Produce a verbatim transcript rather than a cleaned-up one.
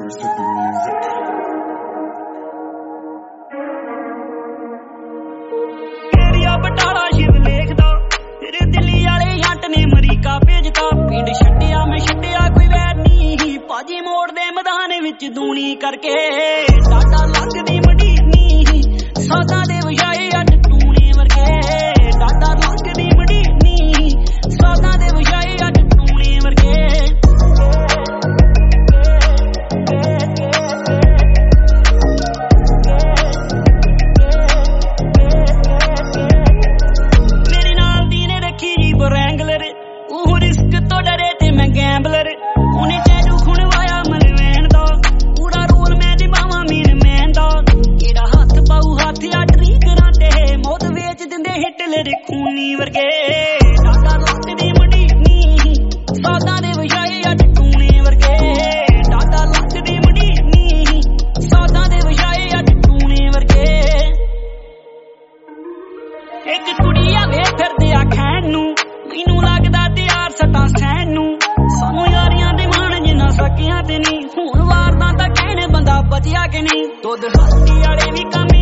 Mississippi music. Area Batala Shiv ਲੇਖਦਾ ਤੇਰੇ ਦਿੱਲੀ ਵਾਲੇ ਜੱਟ ਨੇ ਅਮਰੀਕਾ ਭੇਜਤਾ। ਪਿੰਡ ਛੱਡਿਆ ਮੈਂ ਛੱਡਿਆ ਕੋਈ ਵੈਰ ਨਹੀਂ, ਭਾਜੀ ਮੋੜ ਦੇ ਮੈਦਾਨ ਵਿੱਚ ਦੂਣੀ ਕਰਕੇ ਡਾਡਾ ਲੱਗਦੀ ਮਡੀਨੀ ਸਾਦਾ ਦੇ ਵਜਾਏ ਅੱਜ ਟੂਣੇ ਵਰਗੇ। ਡਾਡਾ ਲੱਗਦੀ ਮਡੀਨੀ ਸਾਦਾ ਦੇ ਵਜਾਏ ਅੱਜ ਟੂਣੇ ਵਰਗੇ। ਮੇਰੇ ਨਾਲ ਦੀ ਨੇ ਰੱਖੀ ਜੀ ਬਰੈਂਗਲਰ, ਉਹ ਰਿਸਕ ਤੋਂ ਡਰੇ ਤੇ ਮੈਂ ਗੈਂਬਲਰ। ਉਹਨੇ ਟੈਟੂ ਖੁਣਵਾਇਆ ਮਨਵੈਣ ਦਾ, ਪੂਰਾ ਰੋਲ ਮੈਂ ਨਿਭਾਵਾਂ ਮੀਨ ਮੈਨ ਦਾ। ਕਿਹੜਾ ਹੱਥ ਪਾਊ ਹੱਥ ਆ ਟਰੀਗਰਾਂ ਤੇ, ਮੌਤ ਵੇਚ ਦਿੰਦੇ ਹਿਟਲਰ ਖੂਨੀ ਵਰਗੇ। ਡਾਡਾ ਲੱਗਦੀ ਮਡੀਨੀ ਸਾਦਾ ਦੇ ਵਜਾਏ ਅੱਜ ਟੂਣੇ ਵਰਗੇ। ਡਾਡਾ ਲੱਗਦੀ ਮਡੀਨੀ ਸਾਦਾ ਦੇ ਵਜਾਏ ਅੱਜ ਟੂਣੇ ਵਰਗੇ। ਇੱਕ ਕੁੜੀ ਆਵੇ ਫਿਰਦੇ ਆ ਖੈਨ ਨੂੰ, ਮੈਨੂੰ ਲੱਗਦਾ ਤਿਆਰ ਸੱਟਾਂ ਸਹਿਣ ਨੂੰ। ਸਾਨੂੰ ਯਾਰੀਆਂ ਦੇ ਮਾਣ ਜਿੰਨਾ ਸਕਿਆ ਤੇ ਨਹੀਂ, ਹੁਣ ਵਾਰਦਾਂ ਤਾਂ ਕਹਿਣ ਬੰਦਾ ਬਚਿਆ ਕਿ ਨਹੀਂ। ਦੁੱਧ ਹੱਟੀ ਵਾਲੇ ਵੀ ਕੰਮ